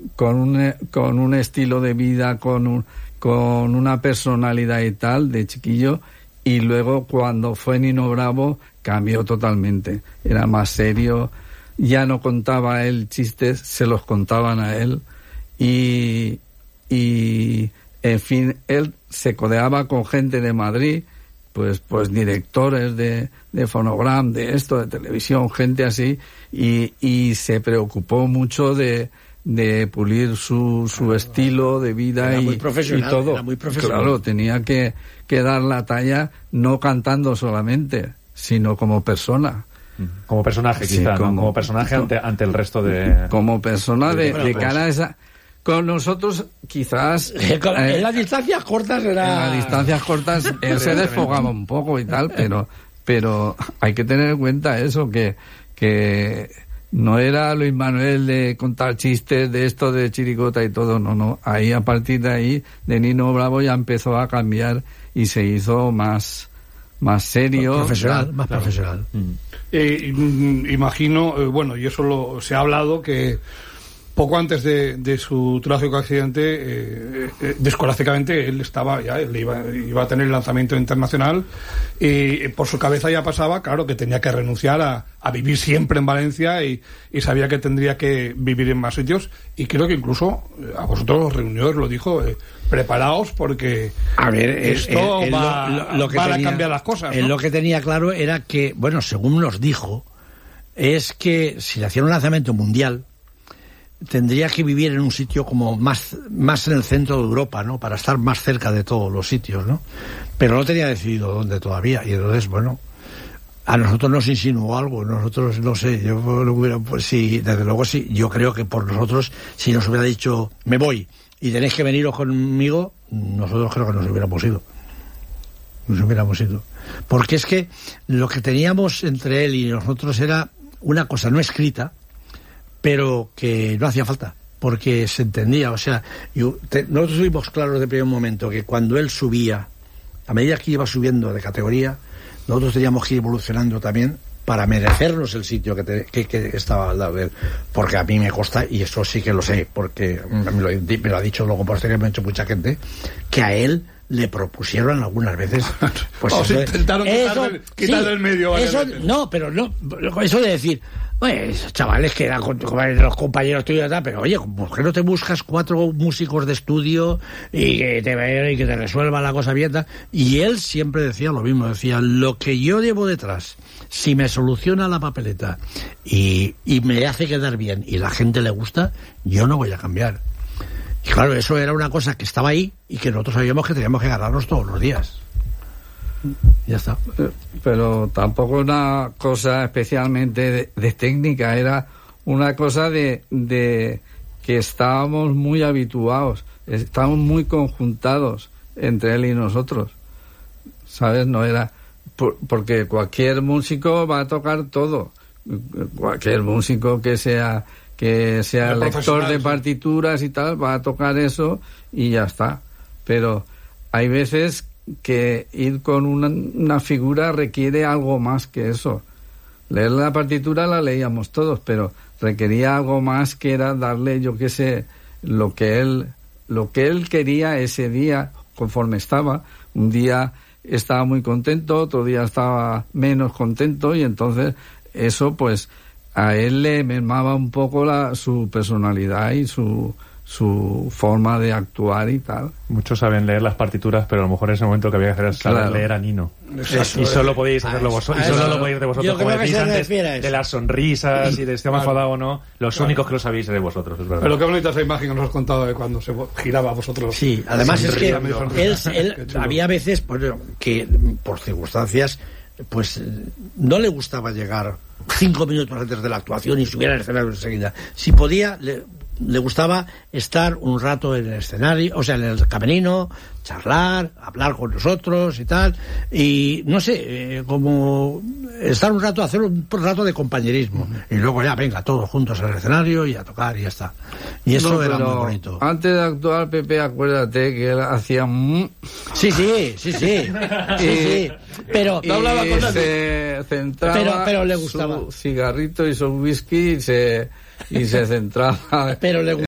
con un estilo de vida, con una personalidad y tal, de chiquillo, y luego cuando fue Nino Bravo cambió totalmente. Era más serio, ya no contaba él chistes, se los contaban a él, y en fin, él se codeaba con gente de Madrid, pues directores de Fonogram, de esto, de televisión, gente así, y se preocupó mucho de pulir su estilo de vida era y, muy profesional, y todo. era muy profesional. Claro, tenía que dar la talla, no cantando solamente, sino como persona. Como personaje, Sí, quizá, ¿no? Como personaje ante el resto de... Como persona de cara a pues, esa... Con nosotros, quizás... en las distancias cortas era... En las distancias cortas él se desfogaba un poco y tal, pero hay que tener en cuenta eso, que no era Luis Manuel de contar chistes de esto de chirigota y todo, no. Ahí, a partir de ahí, de Nino Bravo ya empezó a cambiar y se hizo más serio. Más profesional. Imagino, bueno, y eso se ha hablado, que poco antes de su trágico accidente, descolásticamente él iba a tener el lanzamiento internacional, y por su cabeza ya pasaba, claro, que tenía que renunciar a vivir siempre en Valencia, y sabía que tendría que vivir en más sitios, y creo que incluso a vosotros los reunió, os lo dijo, preparaos porque a ver, esto va a cambiar las cosas, ¿no? Lo que tenía claro era que, bueno, según nos dijo, es que si le hacían un lanzamiento mundial, tendría que vivir en un sitio como más en el centro de Europa, ¿no? Para estar más cerca de todos los sitios, ¿no? Pero no tenía decidido dónde todavía. Y entonces, bueno, a nosotros nos insinuó algo. Nosotros, no sé, yo lo hubiera... Pues sí, desde luego sí. Yo creo que por nosotros, si nos hubiera dicho, me voy y tenéis que veniros conmigo, nosotros creo que nos hubiéramos ido. Porque es que lo que teníamos entre él y nosotros era una cosa no escrita, pero que no hacía falta, porque se entendía. O sea, nosotros tuvimos claro desde el primer momento que cuando él subía, a medida que iba subiendo de categoría, nosotros teníamos que ir evolucionando también para merecernos el sitio que estaba al lado de él. Porque a mí me consta, y eso sí que lo sé, porque me lo ha dicho luego posteriormente mucha gente, que a él le propusieron algunas veces, pues intentaron quitarle el medio. Eso de decir, pues chavales que eran los compañeros tuyos, pero oye, ¿por qué no te buscas 4 músicos de estudio y que te resuelvan la cosa bien? Y él siempre decía lo mismo, decía, lo que yo llevo detrás, si me soluciona la papeleta y me hace quedar bien y la gente le gusta, yo no voy a cambiar. Y claro, eso era una cosa que estaba ahí y que nosotros sabíamos que teníamos que ganarnos todos los días. Ya está. Pero tampoco una cosa especialmente de técnica, era una cosa de que estábamos muy habituados, estábamos muy conjuntados entre él y nosotros, ¿sabes? No era... porque cualquier músico va a tocar todo, cualquier músico que sea lector de partituras y tal, va a tocar eso y ya está. Pero hay veces que ir con una figura requiere algo más que eso. Leer la partitura la leíamos todos, pero requería algo más, que era darle, yo qué sé, lo que él quería ese día, conforme estaba. Un día estaba muy contento, otro día estaba menos contento, y entonces eso pues a él le mermaba un poco su personalidad y su forma de actuar y tal. Muchos saben leer las partituras, pero a lo mejor en ese momento que había que hacer es saber leer a Nino. Eso y solo podéis hacerlo vosotros. Y solo lo podéis de vosotros. Como decís antes, de las sonrisas y de este enfadado o no, los únicos que lo sabéis de vosotros, es verdad. Pero qué bonita esa imagen que nos has contado de cuando se giraba a vosotros. Sí, además es que él había veces que por circunstancias pues no le gustaba llegar 5 minutos antes de la actuación y subir al escenario enseguida. Si podía, le gustaba estar un rato en el escenario, o sea, en el camerino, charlar, hablar con nosotros y tal, y no sé, como estar un rato, hacer un rato de compañerismo, y luego ya venga todos juntos al escenario y a tocar y ya está. Y eso era muy bonito. Antes de actuar, Pepe, acuérdate que él hacía sí. Pero y hablaba con se centraba, pero le gustaba su cigarrito y su whisky, y se centraba. Pero le